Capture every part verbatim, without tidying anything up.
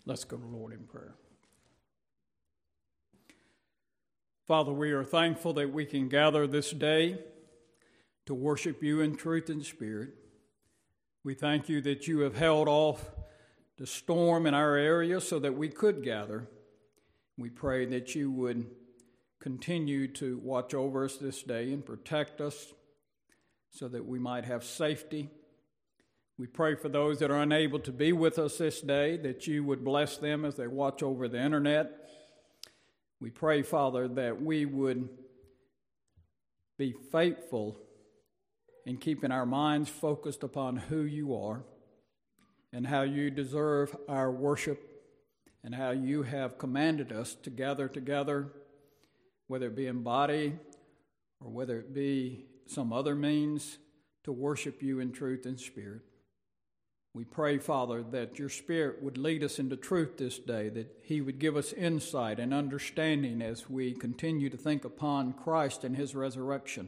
Let's go to the Lord in prayer. Father, we are thankful that we can gather this day to worship you in truth and spirit. We thank you that you have held off the storm in our area so that we could gather. We pray that you would continue to watch over us this day and protect us so that we might have safety. We pray for those that are unable to be with us this day, that you would bless them as they watch over the internet. We pray, Father, that we would be faithful in keeping our minds focused upon who you are and how you deserve our worship and how you have commanded us to gather together, whether it be in body or whether it be some other means, to worship you in truth and spirit. We pray, Father, that your Spirit would lead us into truth this day, that he would give us insight and understanding as we continue to think upon Christ and his resurrection.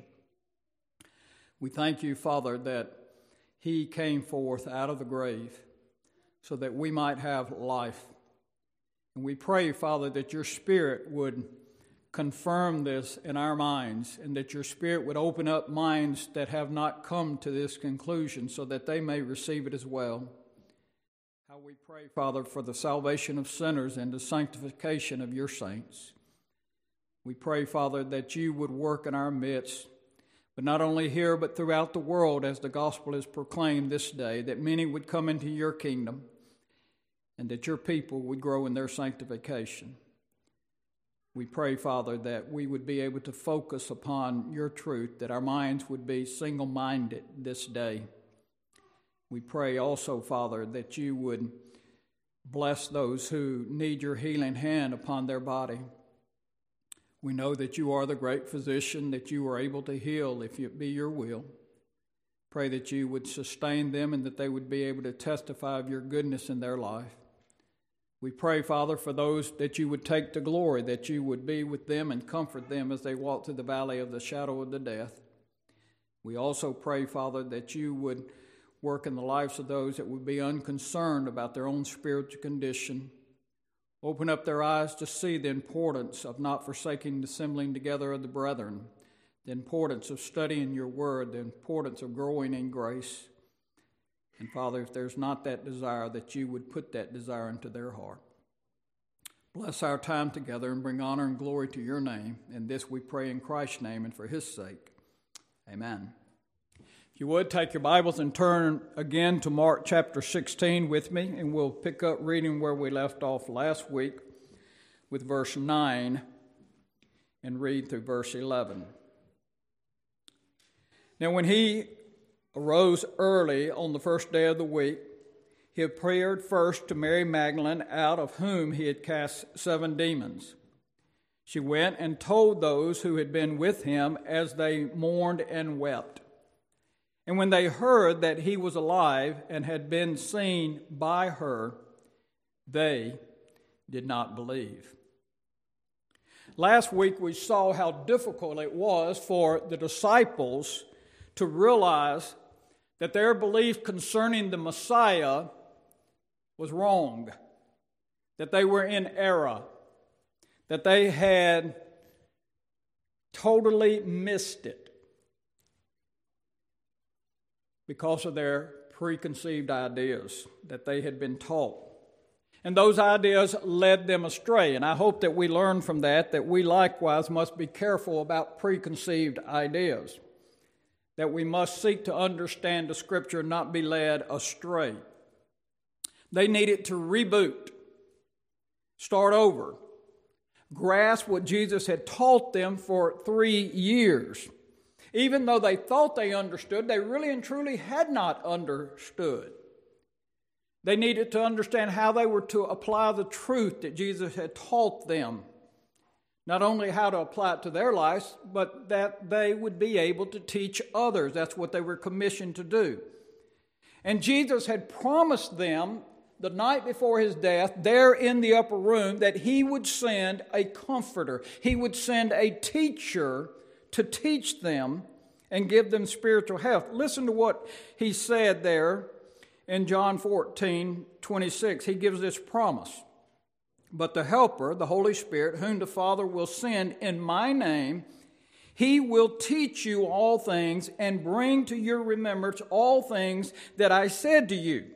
We thank you, Father, that he came forth out of the grave so that we might have life. And we pray, Father, that your Spirit would confirm this in our minds, and that your Spirit would open up minds that have not come to this conclusion so that they may receive it as well. How we pray, Father, for the salvation of sinners and the sanctification of your saints. We pray, Father, that you would work in our midst, but not only here but throughout the world as the gospel is proclaimed this day, that many would come into your kingdom and that your people would grow in their sanctification. We pray, Father, that we would be able to focus upon your truth, that our minds would be single-minded this day. We pray also, Father, that you would bless those who need your healing hand upon their body. We know that you are the great physician, that you are able to heal if it be your will. Pray that you would sustain them and that they would be able to testify of your goodness in their life. We pray, Father, for those that you would take to glory, that you would be with them and comfort them as they walk through the valley of the shadow of the death. We also pray, Father, that you would work in the lives of those that would be unconcerned about their own spiritual condition. Open up their eyes to see the importance of not forsaking the assembling together of the brethren, the importance of studying your word, the importance of growing in grace. And Father, if there's not that desire, that you would put that desire into their heart. Bless our time together and bring honor and glory to your name. And this we pray in Christ's name and for his sake. Amen. If you would, take your Bibles and turn again to Mark chapter sixteen with me, and we'll pick up reading where we left off last week with verse nine and read through verse eleven. Now when he arose early on the first day of the week, he appeared first to Mary Magdalene, out of whom he had cast seven demons. She went and told those who had been with him as they mourned and wept. And when they heard that he was alive and had been seen by her, they did not believe. Last week we saw how difficult it was for the disciples to realize that their belief concerning the Messiah was wrong, that they were in error, that they had totally missed it because of their preconceived ideas that they had been taught. And those ideas led them astray. And I hope that we learn from that, that we likewise must be careful about preconceived ideas, that we must seek to understand the Scripture and not be led astray. They needed to reboot, start over, grasp what Jesus had taught them for three years. Even though they thought they understood, they really and truly had not understood. They needed to understand how they were to apply the truth that Jesus had taught them. Not only how to apply it to their lives, but that they would be able to teach others. That's what they were commissioned to do. And Jesus had promised them the night before his death, there in the upper room, that he would send a comforter. He would send a teacher to teach them and give them spiritual health. Listen to what he said there in John fourteen twenty-six, he gives this promise. But the Helper, the Holy Spirit, whom the Father will send in my name, he will teach you all things and bring to your remembrance all things that I said to you.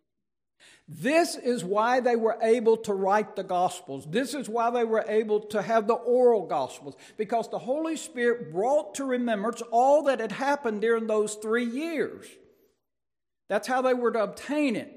This is why they were able to write the Gospels. This is why they were able to have the oral Gospels, because the Holy Spirit brought to remembrance all that had happened during those three years. That's how they were to obtain it.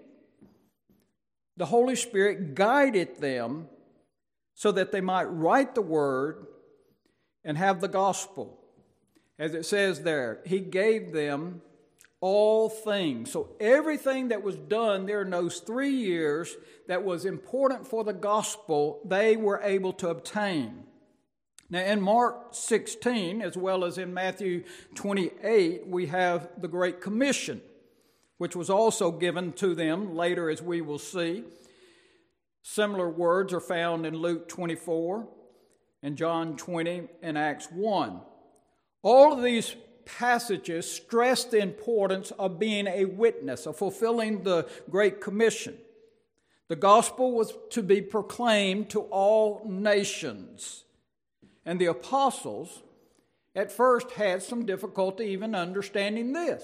The Holy Spirit guided them so that they might write the Word and have the Gospel. As it says there, he gave them all things. So everything that was done there in those three years that was important for the Gospel, they were able to obtain. Now in Mark sixteen, as well as in Matthew twenty-eight, we have the Great Commission, which was also given to them later, as we will see. Similar words are found in Luke twenty-four and John twenty and Acts one. All of these passages stress the importance of being a witness, of fulfilling the Great Commission. The gospel was to be proclaimed to all nations. And the apostles at first had some difficulty even understanding this.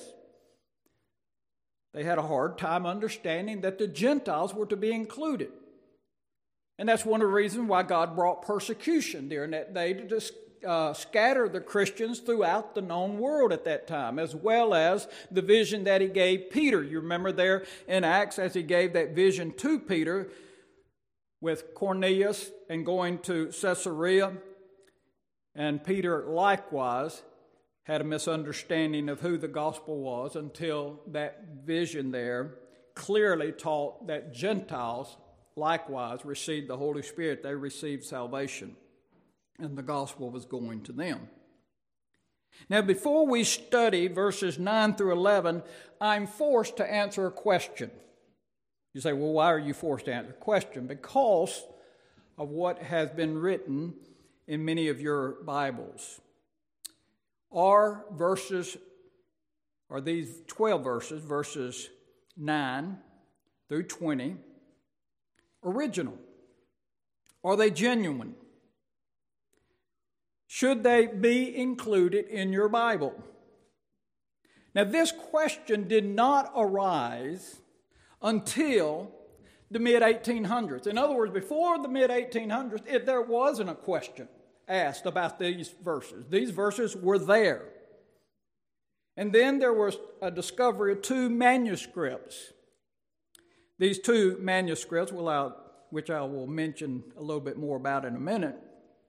They had a hard time understanding that the Gentiles were to be included. And that's one of the reasons why God brought persecution during that day to just uh, scatter the Christians throughout the known world at that time, as well as the vision that he gave Peter. You remember there in Acts, as he gave that vision to Peter with Cornelius and going to Caesarea. And Peter likewise had a misunderstanding of who the gospel was until that vision there clearly taught that Gentiles likewise received the Holy Spirit. They received salvation, and the gospel was going to them. Now, before we study verses nine through eleven, I'm forced to answer a question. You say, well, why are you forced to answer a question? Because of what has been written in many of your Bibles. Are verses, are these twelve verses, verses nine through twenty, original? Are they genuine? Should they be included in your Bible? Now, this question did not arise until the mid eighteen hundreds. In other words, before the mid eighteen hundreds, it, there wasn't a question asked about these verses. These verses were there. And then there was a discovery of two manuscripts. These two manuscripts, which I will mention a little bit more about in a minute,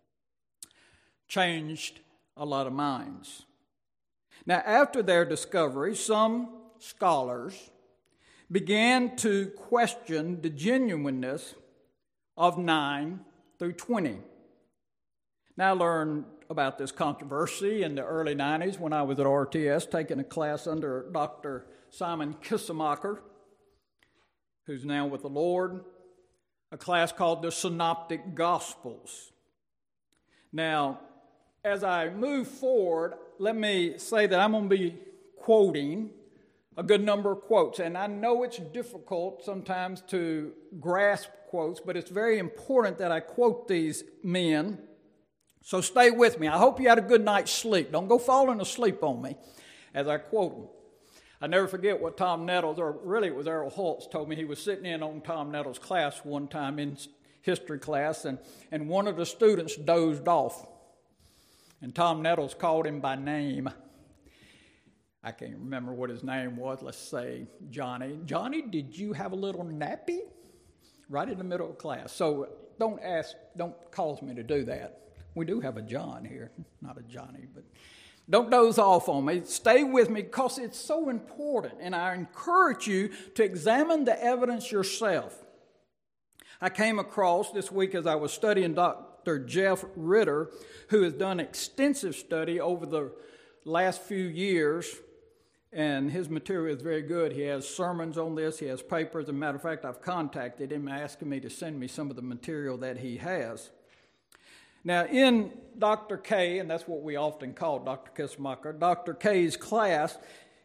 changed a lot of minds. Now, after their discovery, some scholars began to question the genuineness of nine through twenty. Now, I learned about this controversy in the early nineties when I was at R T S taking a class under Doctor Simon Kissemacher, who's now with the Lord, a class called the Synoptic Gospels. Now, as I move forward, let me say that I'm going to be quoting a good number of quotes. And I know it's difficult sometimes to grasp quotes, but it's very important that I quote these men. So stay with me. I hope you had a good night's sleep. Don't go falling asleep on me as I quote them. I never forget what Tom Nettles, or really it was Errol Holtz, told me. He was sitting in on Tom Nettles' class one time in history class, and, and one of the students dozed off. And Tom Nettles called him by name. I can't remember what his name was. Let's say Johnny. Johnny, did you have a little nappy? Right in the middle of class. So don't ask, don't cause me to do that. We do have a John here, not a Johnny, but don't doze off on me. Stay with me because it's so important, and I encourage you to examine the evidence yourself. I came across this week as I was studying Doctor Jeff Ritter, who has done extensive study over the last few years, and his material is very good. He has sermons on this. He has papers. As a matter of fact, I've contacted him asking me to send me some of the material that he has. Now, in Doctor K, and that's what we often call Doctor Kissemacher, Doctor K's class,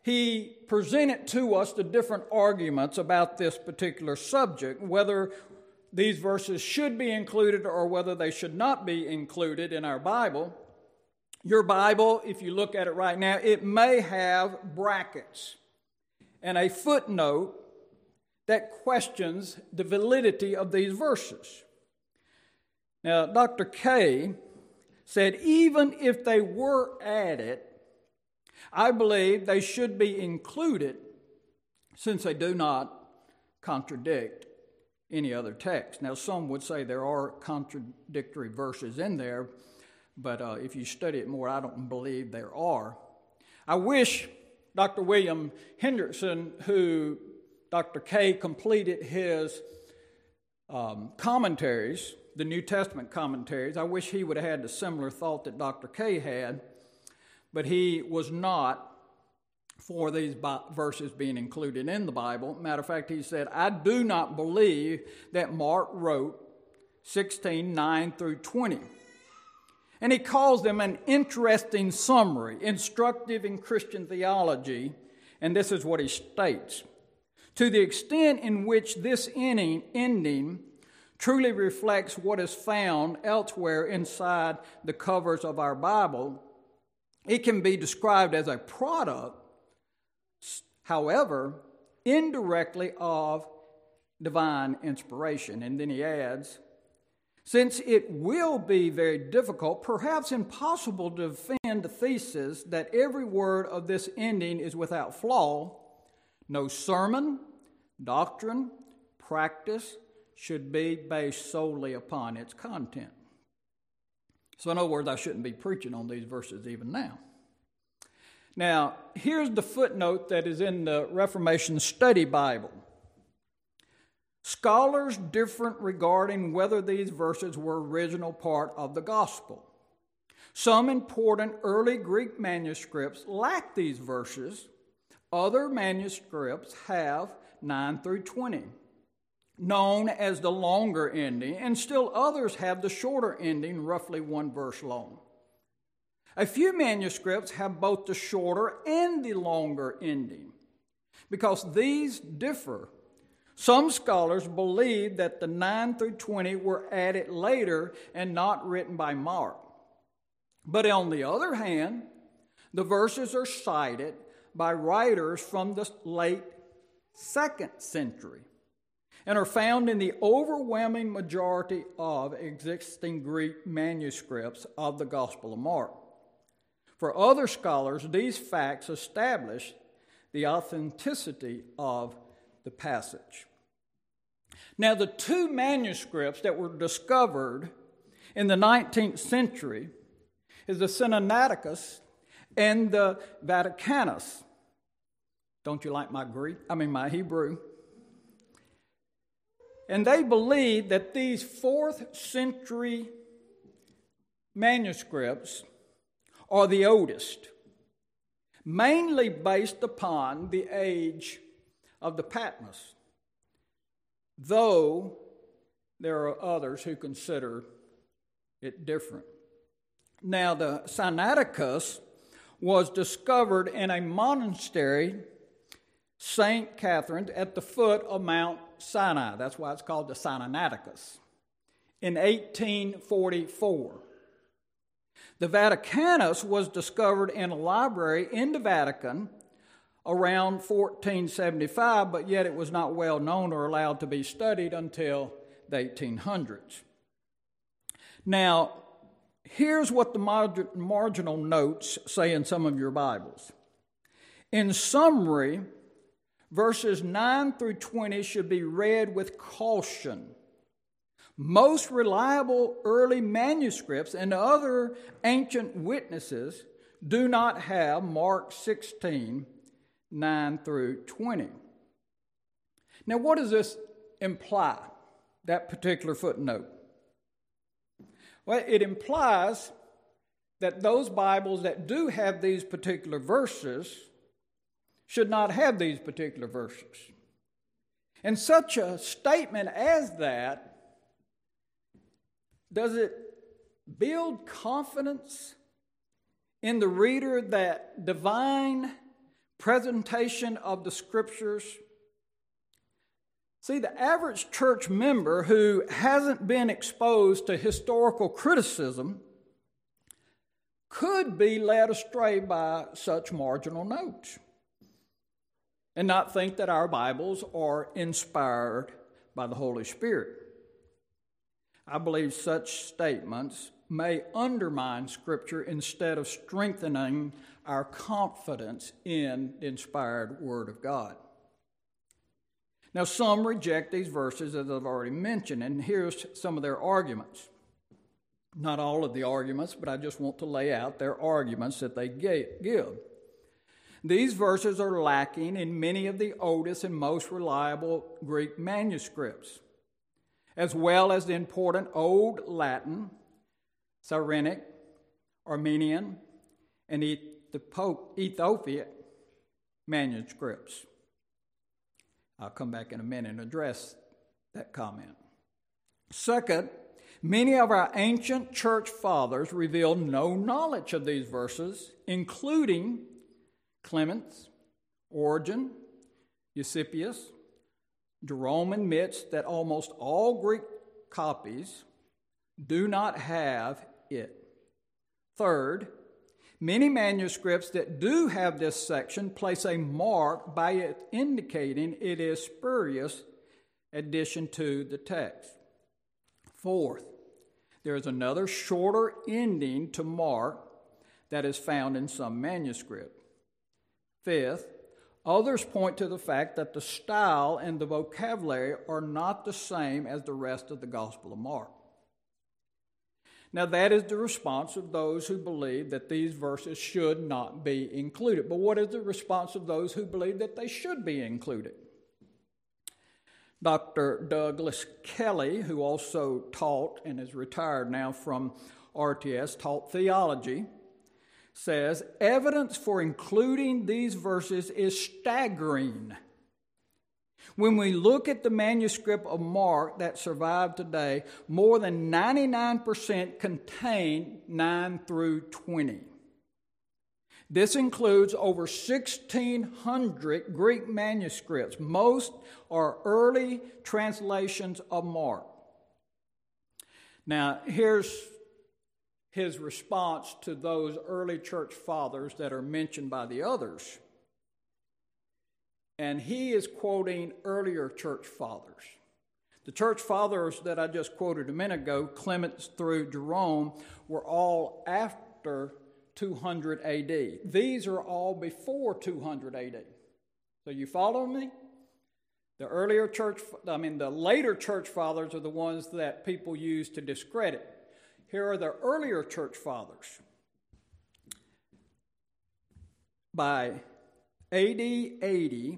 he presented to us the different arguments about this particular subject, whether these verses should be included or whether they should not be included in our Bible. Your Bible, if you look at it right now, it may have brackets and a footnote that questions the validity of these verses. Now, Doctor Kay said, even if they were added, I believe they should be included since they do not contradict any other text. Now, some would say there are contradictory verses in there, but uh, if you study it more, I don't believe there are. I wish Doctor William Hendrickson, who Doctor Kay completed his um, commentaries, the New Testament commentaries, I wish he would have had the similar thought that Doctor Kay had, but he was not for these verses being included in the Bible. Matter of fact, he said, I do not believe that Mark wrote sixteen, nine through twenty. And he calls them an interesting summary, instructive in Christian theology, and this is what he states. To the extent in which this ending, ending truly reflects what is found elsewhere inside the covers of our Bible, it can be described as a product, however, indirectly of divine inspiration. And then he adds, since it will be very difficult, perhaps impossible, to defend the thesis that every word of this ending is without flaw, no sermon, doctrine, practice should be based solely upon its content. So in other words, I shouldn't be preaching on these verses even now. Now, here's the footnote that is in the Reformation Study Bible. Scholars differ regarding whether these verses were original part of the gospel. Some important early Greek manuscripts lack these verses. Other manuscripts have nine through twenty, known as the longer ending, and still others have the shorter ending, roughly one verse long. A few manuscripts have both the shorter and the longer ending. Because these differ, some scholars believe that the nine through twenty were added later and not written by Mark. But on the other hand, the verses are cited by writers from the late second century and are found in the overwhelming majority of existing Greek manuscripts of the Gospel of Mark. For other scholars, these facts establish the authenticity of the passage. Now, the two manuscripts that were discovered in the nineteenth century is the Sinaiticus and the Vaticanus. Don't you like my Greek? I mean, my Hebrew. And they believe that these fourth century manuscripts are the oldest, mainly based upon the age of the Patmos, though there are others who consider it different. Now, the Sinaiticus was discovered in a monastery, Saint Catherine, at the foot of Mount Sinai. That's why it's called the Sinaiticus, in eighteen forty-four. The Vaticanus was discovered in a library in the Vatican around fourteen seventy-five, but yet it was not well known or allowed to be studied until the eighteen hundreds. Now, here's what the marg- marginal notes say in some of your Bibles. In summary, verses nine through twenty should be read with caution. Most reliable early manuscripts and other ancient witnesses do not have Mark sixteen, nine through twenty. Now, what does this imply, that particular footnote? Well, it implies that those Bibles that do have these particular verses should not have these particular verses. And such a statement as that, does it build confidence in the reader that divine presentation of the Scriptures. See, the average church member who hasn't been exposed to historical criticism could be led astray by such marginal notes and not think that our Bibles are inspired by the Holy Spirit. I believe such statements may undermine Scripture instead of strengthening our confidence in the inspired Word of God. Now, some reject these verses, as I've already mentioned, and here's some of their arguments. Not all of the arguments, but I just want to lay out their arguments that they give. These verses are lacking in many of the oldest and most reliable Greek manuscripts, as well as the important Old Latin, Cyrenaic, Armenian, and Ethiopic manuscripts. I'll come back in a minute and address that comment. Second, many of our ancient church fathers revealed no knowledge of these verses, including Clement, Origen, Eusebius. Jerome admits that almost all Greek copies do not have it. Third, many manuscripts that do have this section place a mark by it indicating it is spurious addition to the text. Fourth, there is another shorter ending to Mark that is found in some manuscripts. Fifth, others point to the fact that the style and the vocabulary are not the same as the rest of the Gospel of Mark. Now, that is the response of those who believe that these verses should not be included. But what is the response of those who believe that they should be included? Doctor Douglas Kelly, who also taught and is retired now from R T S, taught theology, says, evidence for including these verses is staggering. When we look at the manuscript of Mark that survived today, more than ninety-nine percent contain nine through twenty. This includes over sixteen hundred Greek manuscripts. Most are early translations of Mark. Now, here's his response to those early church fathers that are mentioned by the others. And he is quoting earlier church fathers. The church fathers that I just quoted a minute ago, Clement through Jerome, were all after two hundred A D. These are all before two hundred A D. So you follow me? The earlier church, I mean, the later church fathers are the ones that people use to discredit. Here are the earlier church fathers. By A D eighty,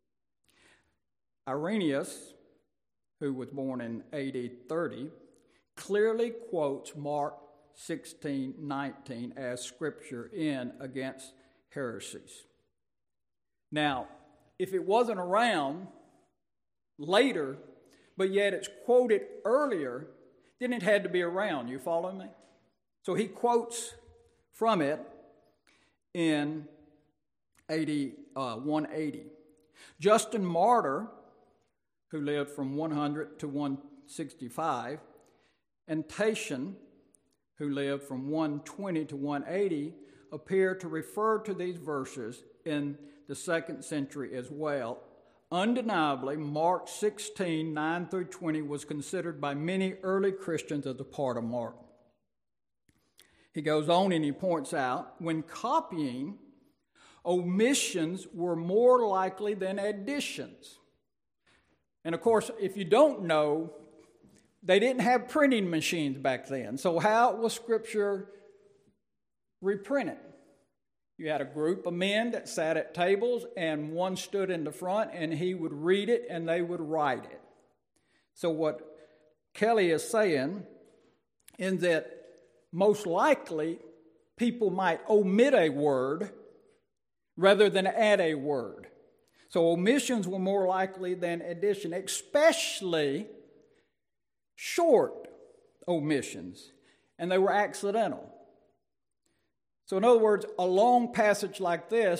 Irenaeus, who was born in A D thirty, clearly quotes Mark sixteen nineteen as scripture in Against Heresies. Now, if it wasn't around later, but yet it's quoted earlier, then it had to be around. You follow me? So he quotes from it in A D one eighty. Justin Martyr, who lived from one hundred to one sixty-five, and Tatian, who lived from one twenty to one eighty, appear to refer to these verses in the second century as well. Undeniably, Mark sixteen, nine through twenty was considered by many early Christians as a part of Mark. He goes on and he points out, when copying, omissions were more likely than additions. And of course, if you don't know, they didn't have printing machines back then. So how was Scripture reprinted? You had a group of men that sat at tables, and one stood in the front, and he would read it, and they would write it. So what Kelly is saying is that most likely people might omit a word rather than add a word. So omissions were more likely than addition, especially short omissions, and they were accidental. So in other words, a long passage like this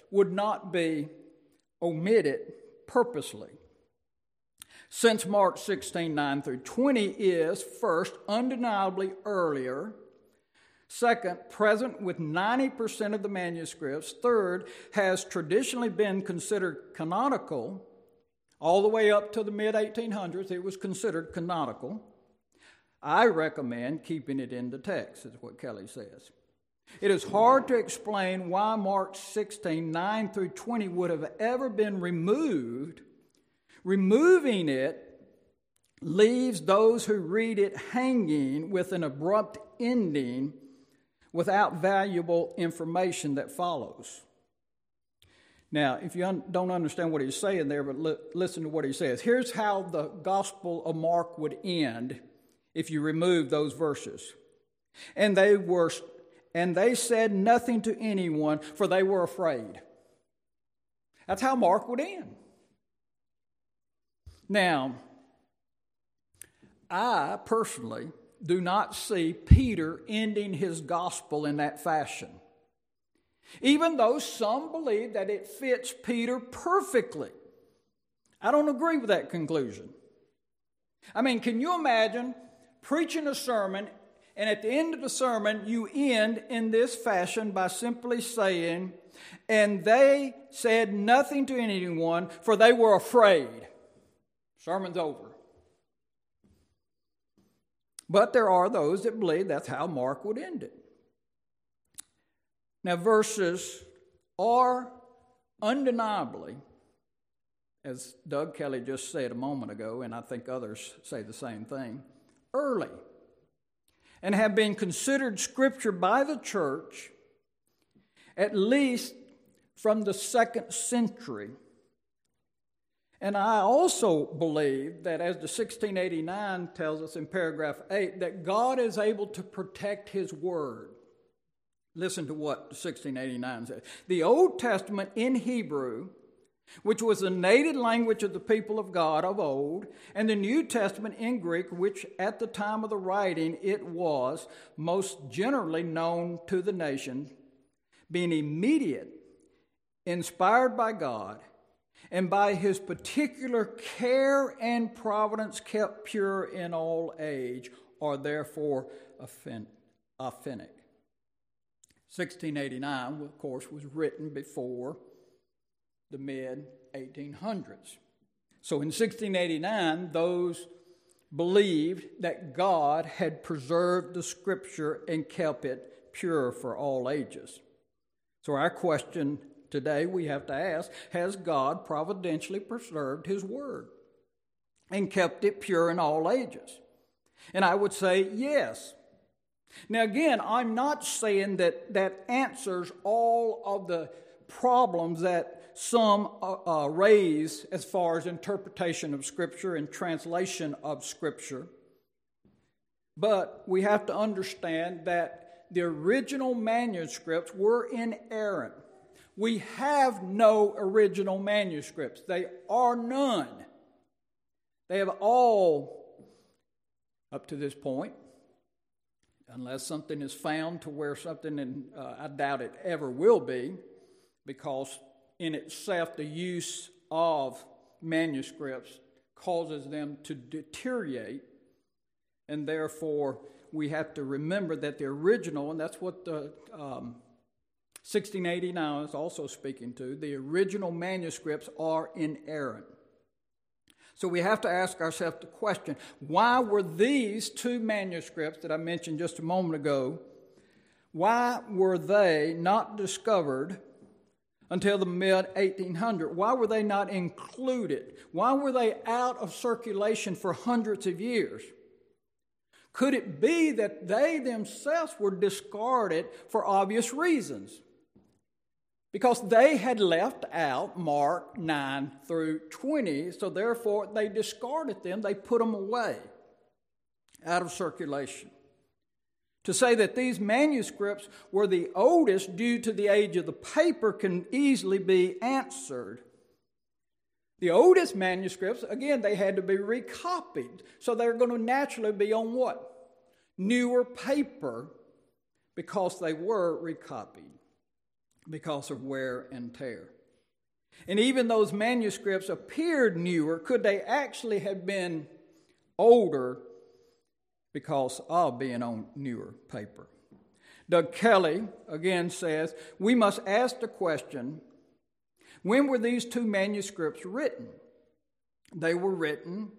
would not be omitted purposely. Since Mark sixteen, nine through twenty is, first, undeniably earlier, second, present with ninety percent of the manuscripts, third, has traditionally been considered canonical, all the way up to the mid eighteen hundreds, it was considered canonical. I recommend keeping it in the text, is what Kelly says. It is hard to explain why Mark sixteen, nine through twenty would have ever been removed. Removing it leaves those who read it hanging with an abrupt ending without valuable information that follows. Now, if you un- don't understand what he's saying there, but li- listen to what he says. Here's how the Gospel of Mark would end if you remove those verses. And they were, and they said nothing to anyone, for they were afraid. That's how Mark would end. Now, I personally do not see Peter ending his gospel in that fashion, even though some believe that it fits Peter perfectly. I don't agree with that conclusion. I mean, can you imagine preaching a sermon, and at the end of the sermon, you end in this fashion by simply saying, and they said nothing to anyone, for they were afraid. Sermon's over. But there are those that believe that's how Mark would end it. Now, verses are undeniably, as Doug Kelly just said a moment ago, and I think others say the same thing, early, and have been considered Scripture by the church at least from the second century. And I also believe that, as the sixteen eighty-nine tells us in paragraph eight, that God is able to protect His Word. Listen to what sixteen eighty-nine says. The Old Testament in Hebrew, which was the native language of the people of God of old, and the New Testament in Greek, which at the time of the writing it was most generally known to the nation, being immediate, inspired by God, and by His particular care and providence kept pure in all age, are therefore authentic. sixteen eighty-nine, of course, was written before the mid eighteen hundreds. So in sixteen eighty-nine, those believed that God had preserved the Scripture and kept it pure for all ages. So our question today we have to ask, has God providentially preserved His Word and kept it pure in all ages? And I would say yes. Now again, I'm not saying that that answers all of the problems that some uh, uh, raise as far as interpretation of Scripture and translation of Scripture. But we have to understand that the original manuscripts were inerrant. We have no original manuscripts. They are none. They have all, up to this point, unless something is found to where something, and uh, I doubt it ever will be, because in itself the use of manuscripts causes them to deteriorate, and therefore we have to remember that the original, and that's what the um, sixteen eighty-nine is also speaking to, the original manuscripts are inerrant. So we have to ask ourselves the question, why were these two manuscripts that I mentioned just a moment ago, why were they not discovered until the mid eighteen hundreds? Why were they not included? Why were they out of circulation for hundreds of years? Could it be that they themselves were discarded for obvious reasons? Because they had left out Mark nine through twenty, so therefore they discarded them, they put them away, out of circulation. To say that these manuscripts were the oldest due to the age of the paper can easily be answered. The oldest manuscripts, again, they had to be recopied, so they're going to naturally be on what? Newer paper, because they were recopied. because of wear and tear. And even those manuscripts appeared newer, could they actually have been older because of being on newer paper? Doug Kelly again says, we must ask the question, when were these two manuscripts written? They were written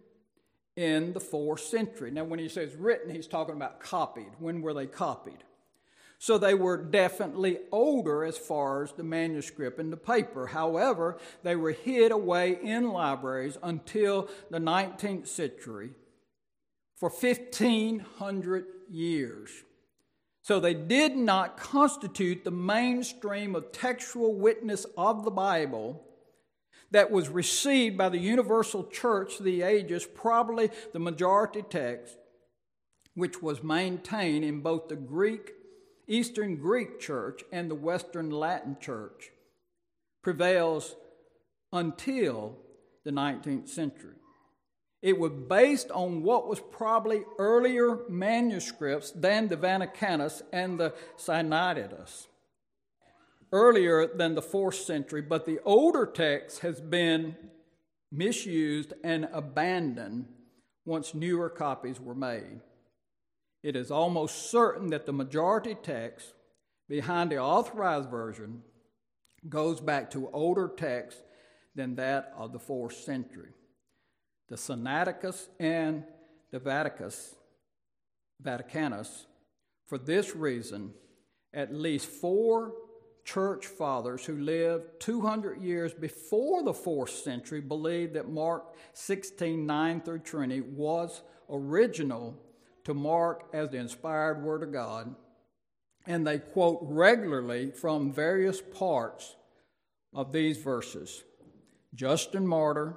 in the fourth century. Now, when he says written, he's talking about copied. When were they copied? So they were definitely older as far as the manuscript and the paper. However, they were hid away in libraries until the nineteenth century for fifteen hundred years. So they did not constitute the mainstream of textual witness of the Bible that was received by the universal church of the ages, probably the majority text, which was maintained in both the Greek, Eastern Greek church and the Western Latin church, prevails until the nineteenth century. It was based on what was probably earlier manuscripts than the Vaticanus and the Sinaiticus, earlier than the fourth century, but the older text has been misused and abandoned once newer copies were made. It is almost certain that the majority text behind the authorized version goes back to older text than that of the fourth century. The Sinaiticus and the Vaticanus, Vaticanus, for this reason, at least four church fathers who lived two hundred years before the fourth century believed that Mark sixteen, nine through twenty was original to Mark as the inspired Word of God, and they quote regularly from various parts of these verses. Justin Martyr,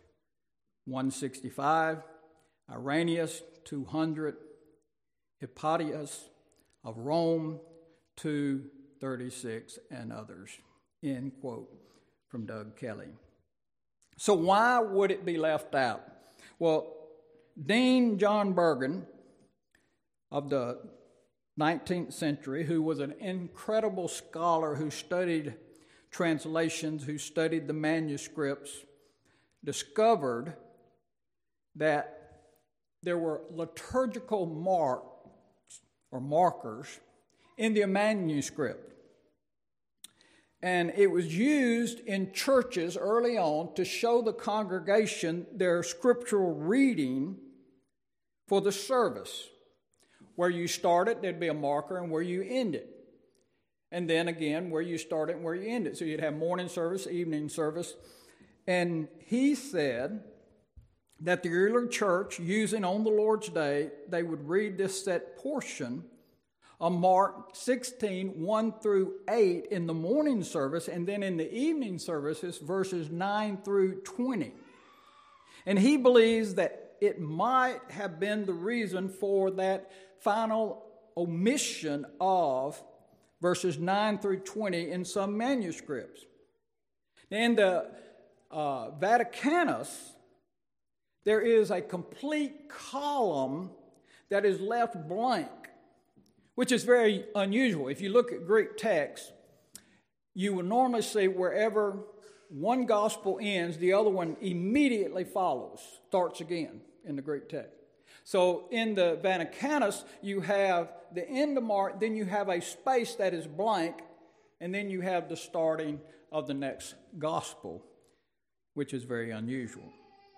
one sixty-five, Irenaeus, two hundred, Hypatius of Rome, two thirty-six, and others. End quote from Doug Kelly. So why would it be left out? Well, Dean John Bergen of the nineteenth century, who was an incredible scholar who studied translations, who studied the manuscripts, discovered that there were liturgical marks or markers in the manuscript. And it was used in churches early on to show the congregation their scriptural reading for the service. Where you started, there'd be a marker, and where you ended. And then again, where you started and where you ended. So you'd have morning service, evening service. And he said that the early church, using on the Lord's Day, they would read this set portion of Mark sixteen, one through eight in the morning service, and then in the evening services, verses nine through twenty. And he believes that it might have been the reason for that final omission of verses nine through twenty in some manuscripts. In the uh, Vaticanus, there is a complete column that is left blank, which is very unusual. If you look at Greek text, you will normally see wherever one gospel ends, the other one immediately follows, starts again in the Greek text. So in the Vaticanus, you have the end of Mark, then you have a space that is blank, and then you have the starting of the next gospel, which is very unusual.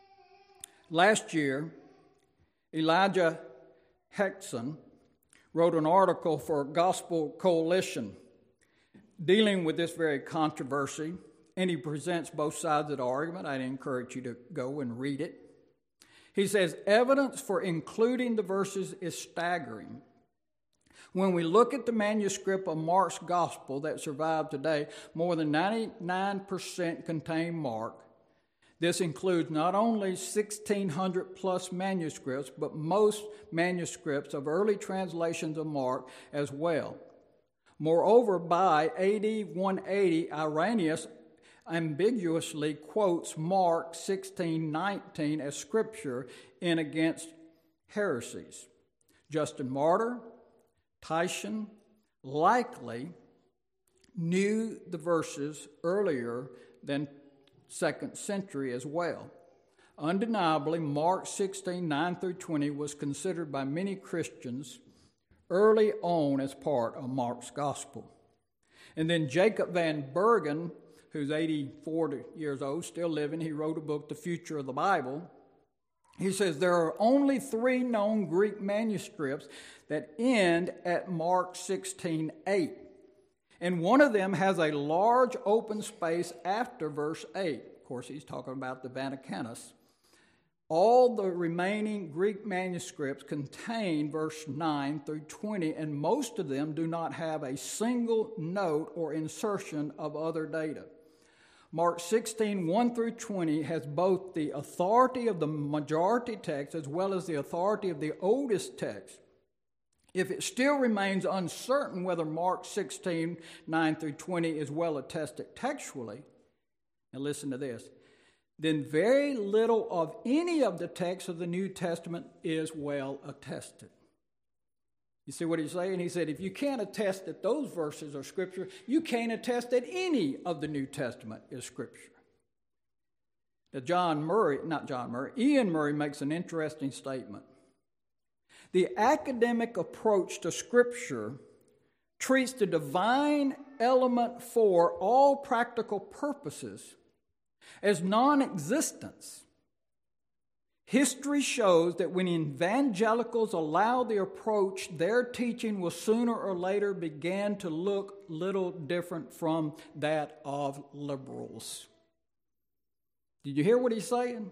Last year, Elijah Hexon wrote an article for Gospel Coalition dealing with this very controversy, and he presents both sides of the argument. I'd encourage you to go and read it. He says, evidence for including the verses is staggering. When we look at the manuscript of Mark's gospel that survived today, more than ninety-nine percent contain Mark. This includes not only sixteen hundred plus manuscripts, but most manuscripts of early translations of Mark as well. Moreover, by A D one eighty, Irenaeus ambiguously quotes Mark sixteen nineteen as scripture in Against Heresies. Justin Martyr, Titian likely knew the verses earlier than second century as well. Undeniably, Mark sixteen, nine through twenty was considered by many Christians early on as part of Mark's gospel. And then Jacob Van Bergen, who's eighty-four years old, still living, he wrote a book, The Future of the Bible. He says there are only three known Greek manuscripts that end at Mark sixteen, eight. And one of them has a large open space after verse eight. Of course, he's talking about the Vaticanus. All the remaining Greek manuscripts contain verse nine through twenty, and most of them do not have a single note or insertion of other data. Mark sixteen, one through twenty has both the authority of the majority text as well as the authority of the oldest text. If it still remains uncertain whether Mark sixteen, nine through twenty is well attested textually, now listen to this, then very little of any of the texts of the New Testament is well attested. You see what he's saying? He said, if you can't attest that those verses are Scripture, you can't attest that any of the New Testament is Scripture. Now, John Murray, not John Murray, Ian Murray makes an interesting statement. The academic approach to Scripture treats the divine element for all practical purposes as non-existence. History shows that when evangelicals allowed the approach, their teaching will sooner or later begin to look little different from that of liberals. Did you hear what he's saying?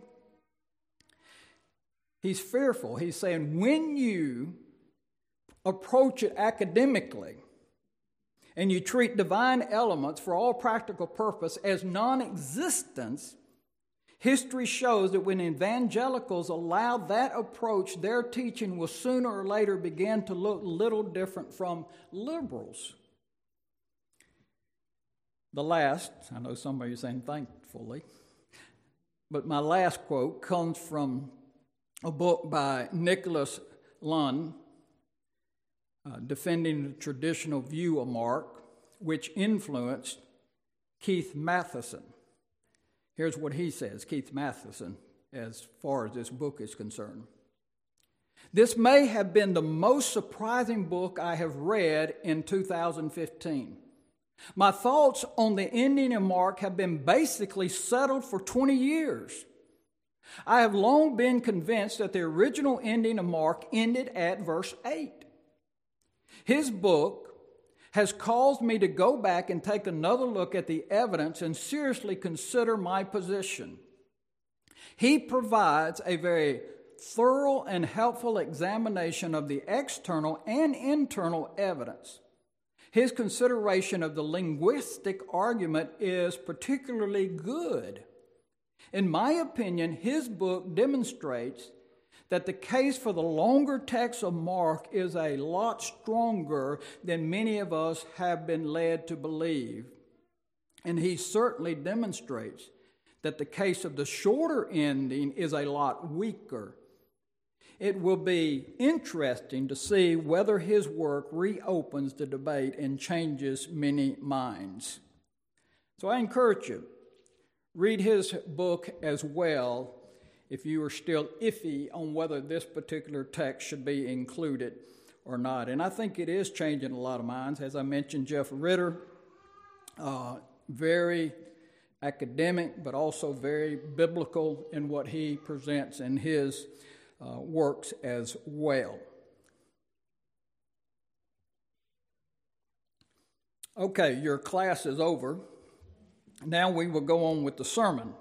He's fearful. He's saying when you approach it academically and you treat divine elements for all practical purpose as non-existence, history shows that when evangelicals allow that approach, their teaching will sooner or later begin to look little different from liberals. The last, I know some of you are saying thankfully, but my last quote comes from a book by Nicholas Lunn, uh, Defending the Traditional View of Mark, which influenced Keith Matheson. Here's what he says, Keith Matheson, as far as this book is concerned. This may have been the most surprising book I have read in two thousand fifteen. My thoughts on the ending of Mark have been basically settled for twenty years. I have long been convinced that the original ending of Mark ended at verse eight. His book has caused me to go back and take another look at the evidence and seriously consider my position. He provides a very thorough and helpful examination of the external and internal evidence. His consideration of the linguistic argument is particularly good. In my opinion, his book demonstrates that the case for the longer text of Mark is a lot stronger than many of us have been led to believe. And he certainly demonstrates that the case of the shorter ending is a lot weaker. It will be interesting to see whether his work reopens the debate and changes many minds. So I encourage you, read his book as well if you are still iffy on whether this particular text should be included or not. And I think it is changing a lot of minds. As I mentioned, Jeff Ritter, uh, very academic, but also very biblical in what he presents in his uh, works as well. Okay, your class is over. Now we will go on with the sermon.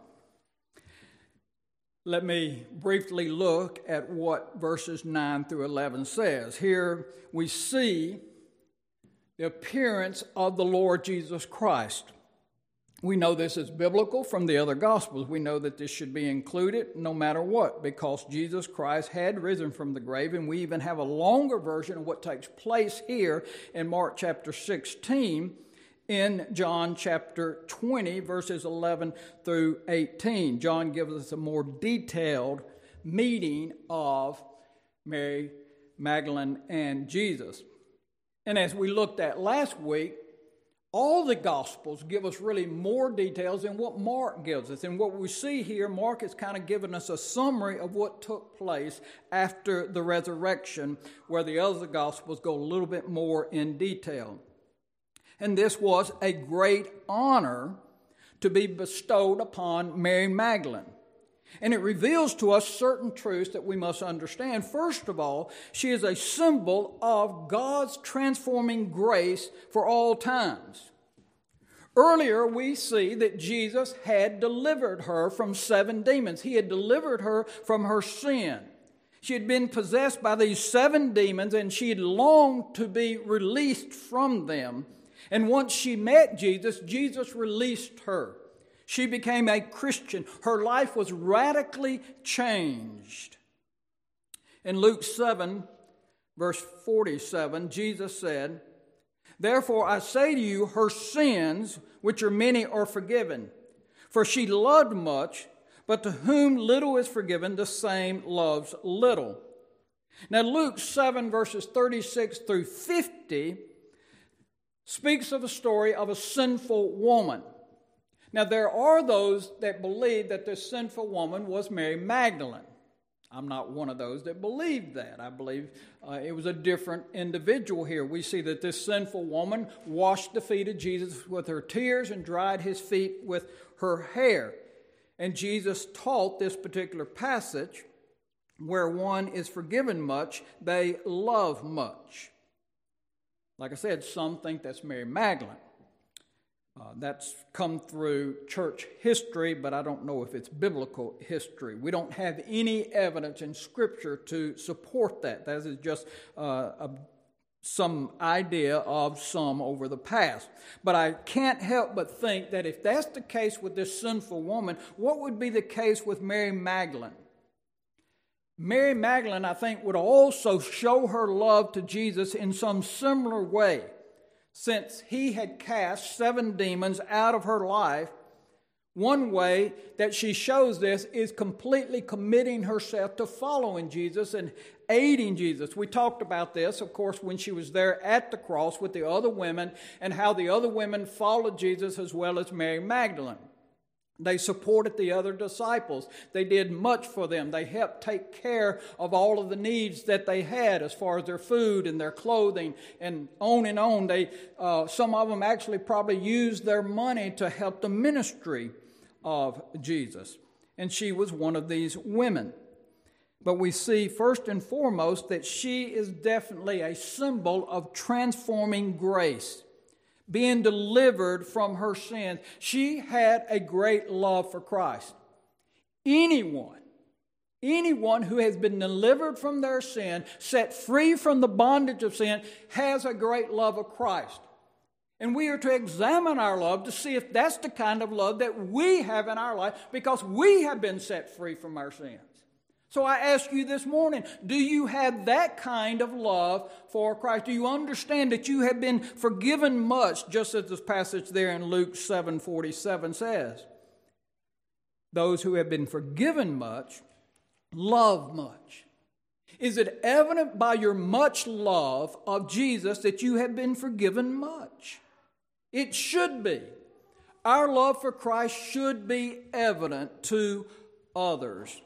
Let me briefly look at what verses nine through eleven says. Here we see the appearance of the Lord Jesus Christ. We know this is biblical from the other Gospels. We know that this should be included no matter what, because Jesus Christ had risen from the grave, and we even have a longer version of what takes place here in Mark chapter sixteen, in John chapter twenty, verses eleven through eighteen. John gives us a more detailed meeting of Mary Magdalene and Jesus. And as we looked at last week, All the Gospels give us really more details than what Mark gives us. And what we see here, Mark is kind of giving us a summary of what took place after the resurrection, where the other Gospels go a little bit more in detail. And this was a great honor to be bestowed upon Mary Magdalene. And it reveals to us certain truths that we must understand. First of all, she is a symbol of God's transforming grace for all times. Earlier, we see that Jesus had delivered her from seven demons. He had delivered her from her sin. She had been possessed by these seven demons, and she had longed to be released from them. And once she met Jesus, Jesus released her. She became a Christian. Her life was radically changed. In Luke seven, verse forty-seven, Jesus said, "Therefore I say to you, her sins, which are many, are forgiven. For she loved much, but to whom little is forgiven, the same loves little." Now Luke seven, verses thirty-six through fifty, speaks of a story of a sinful woman. Now, there are those that believe that this sinful woman was Mary Magdalene. I'm not one of those that believe that. I believe uh, it was a different individual here. We see that this sinful woman washed the feet of Jesus with her tears and dried his feet with her hair. And Jesus taught this particular passage, where one is forgiven much, they love much. Like I said, some think that's Mary Magdalene. Uh, that's come through church history, but I don't know if it's biblical history. We don't have any evidence in Scripture to support that. That is just uh, a, some idea of some over the past. But I can't help but think that if that's the case with this sinful woman, what would be the case with Mary Magdalene? Mary Magdalene, I think, would also show her love to Jesus in some similar way. Since he had cast seven demons out of her life, one way that she shows this is completely committing herself to following Jesus and aiding Jesus. We talked about this, of course, when she was there at the cross with the other women, and how the other women followed Jesus as well as Mary Magdalene. They supported the other disciples. They did much for them. They helped take care of all of the needs that they had as far as their food and their clothing and on and on. They, uh, some of them actually probably used their money to help the ministry of Jesus. And she was one of these women. But we see first and foremost that she is definitely a symbol of transforming grace, being delivered from her sins. She had a great love for Christ. Anyone, anyone who has been delivered from their sin, set free from the bondage of sin, has a great love of Christ. And we are to examine our love to see if that's the kind of love that we have in our life, because we have been set free from our sins. So I ask you this morning, do you have that kind of love for Christ? Do you understand that you have been forgiven much, just as this passage there in Luke seven forty-seven says? Those who have been forgiven much love much. Is it evident by your much love of Jesus that you have been forgiven much? It should be. Our love for Christ should be evident to others.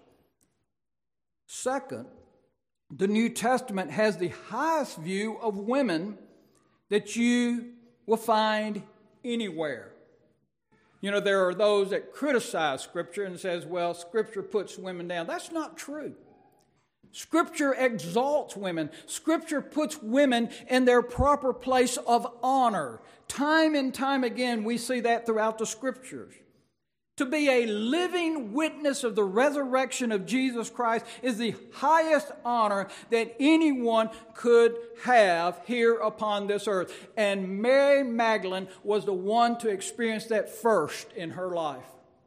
Second, the New Testament has the highest view of women that you will find anywhere. You know, there are those that criticize Scripture and says, well, Scripture puts women down. That's not true. Scripture exalts women. Scripture puts women in their proper place of honor. Time and time again, we see that throughout the Scriptures. To be a living witness of the resurrection of Jesus Christ is the highest honor that anyone could have here upon this earth. And Mary Magdalene was the one to experience that first in her life.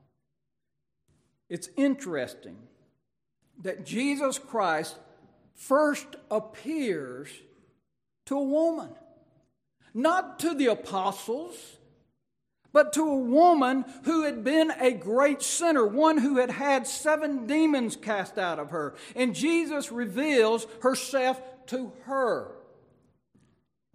It's interesting that Jesus Christ first appears to a woman, not to the apostles, but to a woman who had been a great sinner, one who had had seven demons cast out of her. And Jesus reveals herself to her.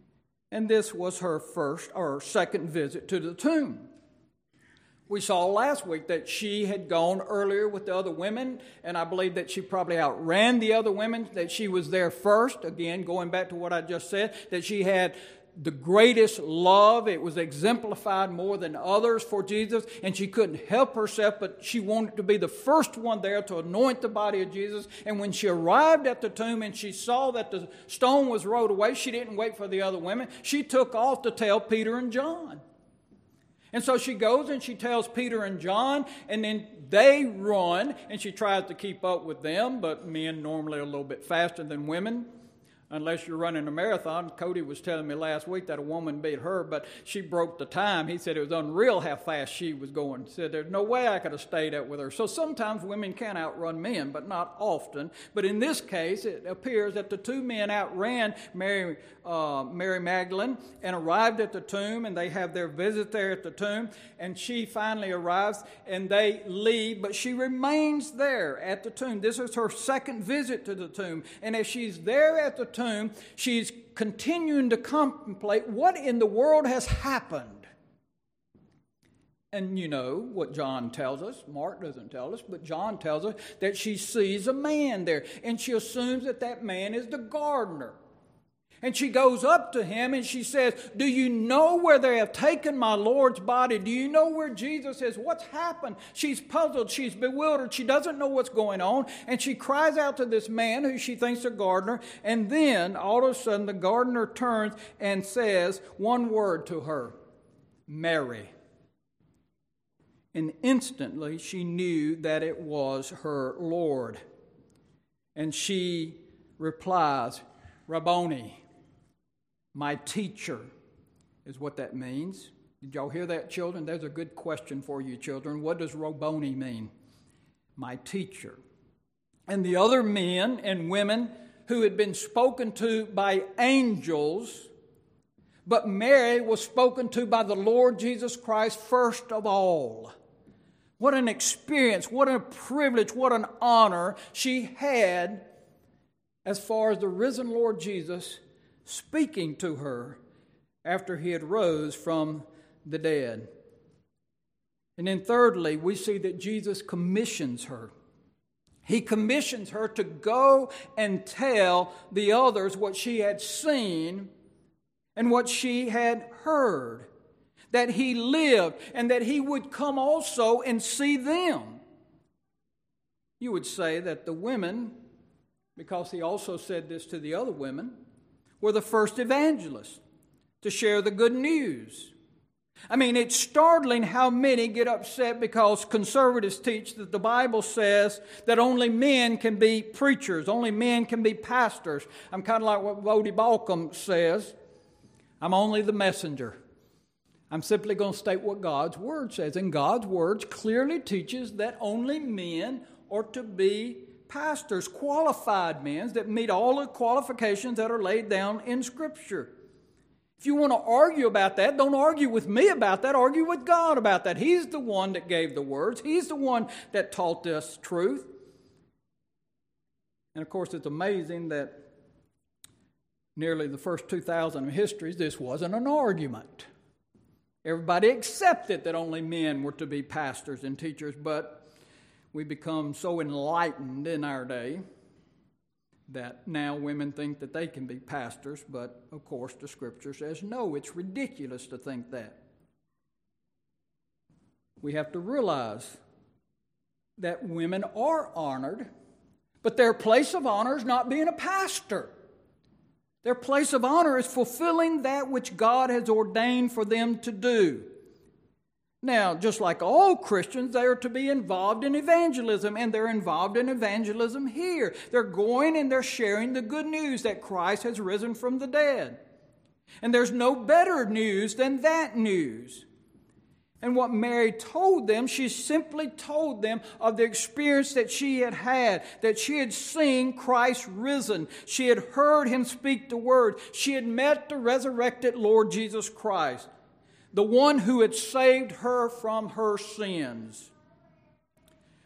And this was her first or second visit to the tomb. We saw last week that she had gone earlier with the other women, and I believe that she probably outran the other women, that she was there first. Again, going back to what I just said, that she had the greatest love. It was exemplified more than others for Jesus, and she couldn't help herself, but she wanted to be the first one there to anoint the body of Jesus. And when she arrived at the tomb and she saw that the stone was rolled away, she didn't wait for the other women. She took off to tell Peter and John. And so she goes and she tells Peter and John, and then they run, and she tries to keep up with them, but men normally are a little bit faster than women. Unless you're running a marathon. Cody was telling me last week that a woman beat her, but she broke the time. He said it was unreal how fast she was going. He said there's no way I could have stayed up with her. So sometimes women can outrun men, but not often. But in this case, it appears that the two men outran Mary, uh, Mary Magdalene and arrived at the tomb, and they have their visit there at the tomb. And she finally arrives, and they leave, but she remains there at the tomb. This is her second visit to the tomb. And as she's there at the tomb, Tomb, she's continuing to contemplate what in the world has happened. And you know what John tells us. Mark doesn't tell us, but John tells us that she sees a man there, and she assumes that that man is the gardener. And she goes up to him and she says, do you know where they have taken my Lord's body? Do you know where Jesus is? What's happened? She's puzzled. She's bewildered. She doesn't know what's going on. And she cries out to this man who she thinks is a gardener. And then all of a sudden the gardener turns and says one word to her, Mary. And instantly she knew that it was her Lord. And she replies, Rabboni. My teacher is what that means. Did y'all hear that, children? There's a good question for you, children. What does Rabboni mean? My teacher. And the other men and women who had been spoken to by angels, but Mary was spoken to by the Lord Jesus Christ first of all. What an experience, what a privilege, what an honor she had as far as the risen Lord Jesus speaking to her after he had rose from the dead. And then thirdly, we see that Jesus commissions her. He commissions her to go and tell the others what she had seen and what she had heard. That he lived and that he would come also and see them. You would say that the women, because he also said this to the other women, were the first evangelists to share the good news. I mean, it's startling how many get upset because conservatives teach that the Bible says that only men can be preachers, only men can be pastors. I'm kind of like what Voddie Baucham says. I'm only the messenger. I'm simply going to state what God's Word says. And God's Word clearly teaches that only men are to be pastors, qualified men that meet all the qualifications that are laid down in Scripture. If you want to argue about that, don't argue with me about that. Argue with God about that. He's the one that gave the words. He's the one that taught us truth. And of course, it's amazing that nearly the first two thousand of history, this wasn't an argument. Everybody accepted that only men were to be pastors and teachers, but we become so enlightened in our day that now women think that they can be pastors, but of course the Scripture says no, it's ridiculous to think that. We have to realize that women are honored, but their place of honor is not being a pastor. Their place of honor is fulfilling that which God has ordained for them to do. Now, just like all Christians, they are to be involved in evangelism, and they're involved in evangelism here. They're going and they're sharing the good news that Christ has risen from the dead. And there's no better news than that news. And what Mary told them, she simply told them of the experience that she had had, that she had seen Christ risen. She had heard him speak the word. She had met the resurrected Lord Jesus Christ, the one who had saved her from her sins.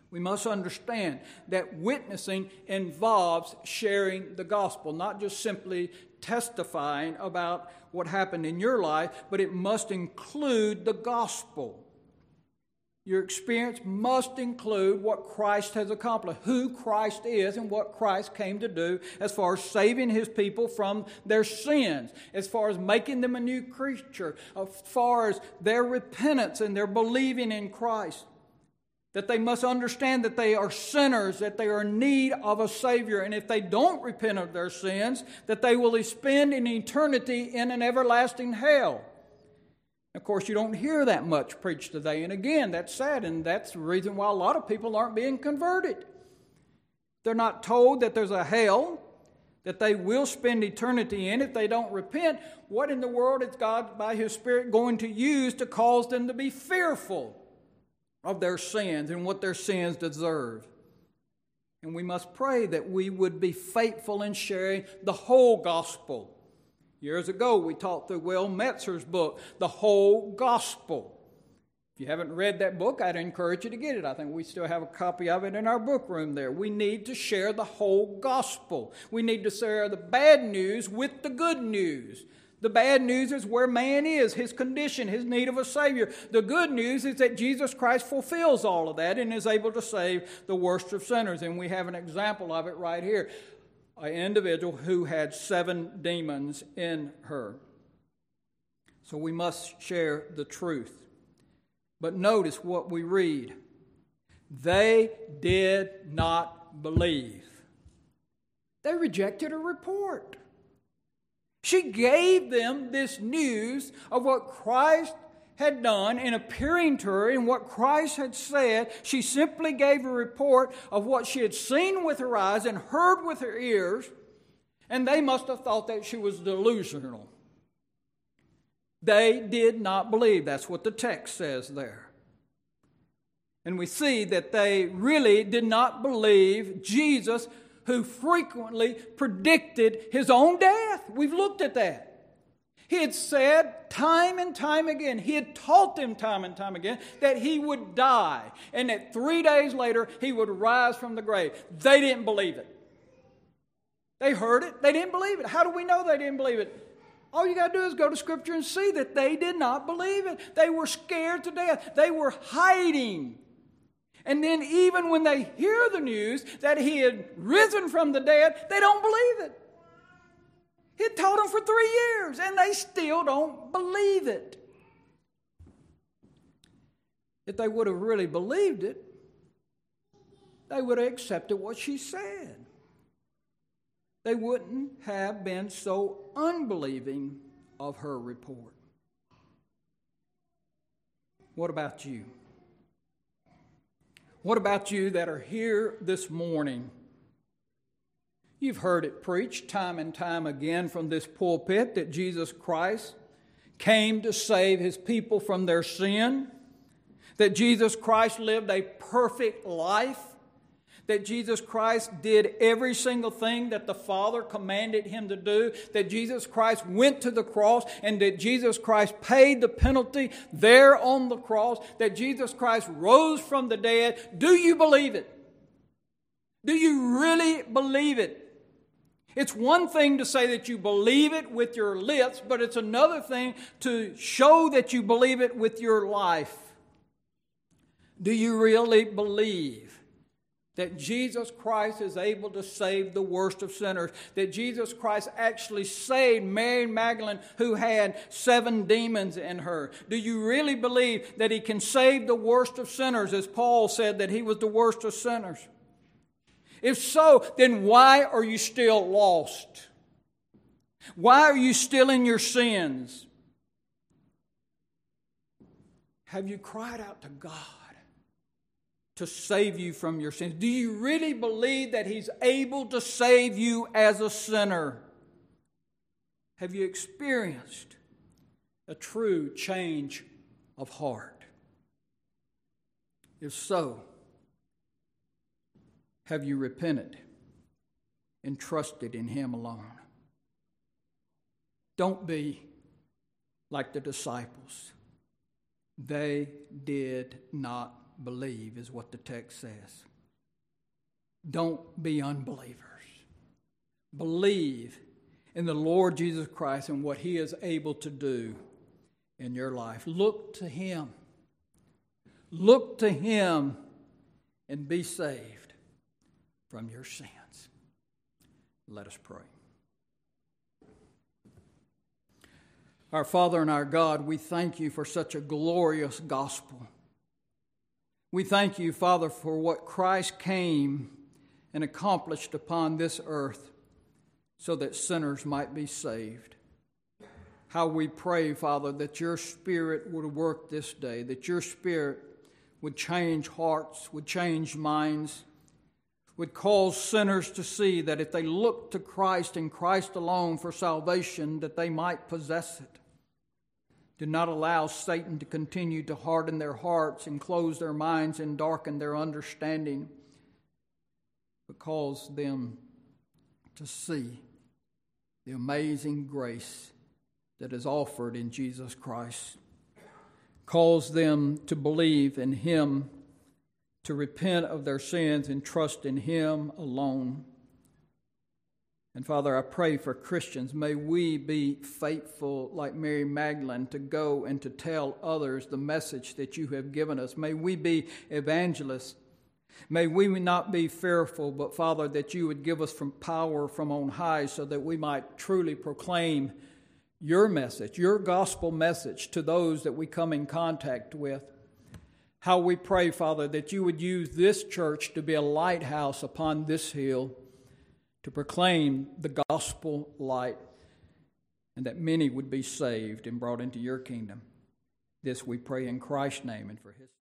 We must understand that witnessing involves sharing the gospel, not just simply testifying about what happened in your life, but it must include the gospel. Your experience must include what Christ has accomplished, who Christ is and what Christ came to do as far as saving His people from their sins, as far as making them a new creature, as far as their repentance and their believing in Christ. That they must understand that they are sinners, that they are in need of a Savior, and if they don't repent of their sins, that they will spend an eternity in an everlasting hell. Of course, you don't hear that much preached today. And again, that's sad, and that's the reason why a lot of people aren't being converted. They're not told that there's a hell, that they will spend eternity in if they don't repent. What in the world is God, by His Spirit, going to use to cause them to be fearful of their sins and what their sins deserve? And we must pray that we would be faithful in sharing the whole gospel. Years ago, we taught through Will Metzer's book, The Whole Gospel. If you haven't read that book, I'd encourage you to get it. I think we still have a copy of it in our book room there. We need to share the whole gospel. We need to share the bad news with the good news. The bad news is where man is, his condition, his need of a Savior. The good news is that Jesus Christ fulfills all of that and is able to save the worst of sinners. And we have an example of it right here. An individual who had seven demons in her. So we must share the truth. But notice what we read. They did not believe. They rejected her report. She gave them this news of what Christ had done in appearing to her and what Christ had said. She simply gave a report of what she had seen with her eyes and heard with her ears, and they must have thought that she was delusional. They did not believe. That's what the text says there. And we see that they really did not believe Jesus, who frequently predicted His own death. We've looked at that. He had said time and time again, He had taught them time and time again that He would die and that three days later He would rise from the grave. They didn't believe it. They heard it. They didn't believe it. How do we know they didn't believe it? All you got to do is go to Scripture and see that they did not believe it. They were scared to death. They were hiding. And then even when they hear the news that He had risen from the dead, they don't believe it. He had taught them for three years, and they still don't believe it. If they would have really believed it, they would have accepted what she said. They wouldn't have been so unbelieving of her report. What about you? What about you that are here this morning? You've heard it preached time and time again from this pulpit that Jesus Christ came to save His people from their sin, that Jesus Christ lived a perfect life, that Jesus Christ did every single thing that the Father commanded Him to do, that Jesus Christ went to the cross, and that Jesus Christ paid the penalty there on the cross, that Jesus Christ rose from the dead. Do you believe it? Do you really believe it? It's one thing to say that you believe it with your lips, but it's another thing to show that you believe it with your life. Do you really believe that Jesus Christ is able to save the worst of sinners? That Jesus Christ actually saved Mary Magdalene, who had seven demons in her? Do you really believe that He can save the worst of sinners, as Paul said that He was the worst of sinners? If so, then why are you still lost? Why are you still in your sins? Have you cried out to God to save you from your sins? Do you really believe that He's able to save you as a sinner? Have you experienced a true change of heart? If so, have you repented and trusted in Him alone? Don't be like the disciples. They did not believe, is what the text says. Don't be unbelievers. Believe in the Lord Jesus Christ and what He is able to do in your life. Look to Him. Look to Him and be saved from your sins. Let us pray. Our Father and our God, we thank You for such a glorious gospel. We thank You, Father, for what Christ came and accomplished upon this earth so that sinners might be saved. How we pray, Father, that Your Spirit would work this day, that Your Spirit would change hearts, would change minds, would cause sinners to see that if they look to Christ and Christ alone for salvation, that they might possess it. Do not allow Satan to continue to harden their hearts and close their minds and darken their understanding, but cause them to see the amazing grace that is offered in Jesus Christ. Cause them to believe in Him, to repent of their sins and trust in Him alone. And Father, I pray for Christians. May we be faithful like Mary Magdalene to go and to tell others the message that You have given us. May we be evangelists. May we not be fearful, but Father, that You would give us from power from on high so that we might truly proclaim Your message, Your gospel message to those that we come in contact with. How we pray, Father, that You would use this church to be a lighthouse upon this hill to proclaim the gospel light, and that many would be saved and brought into Your kingdom. This we pray in Christ's name and for His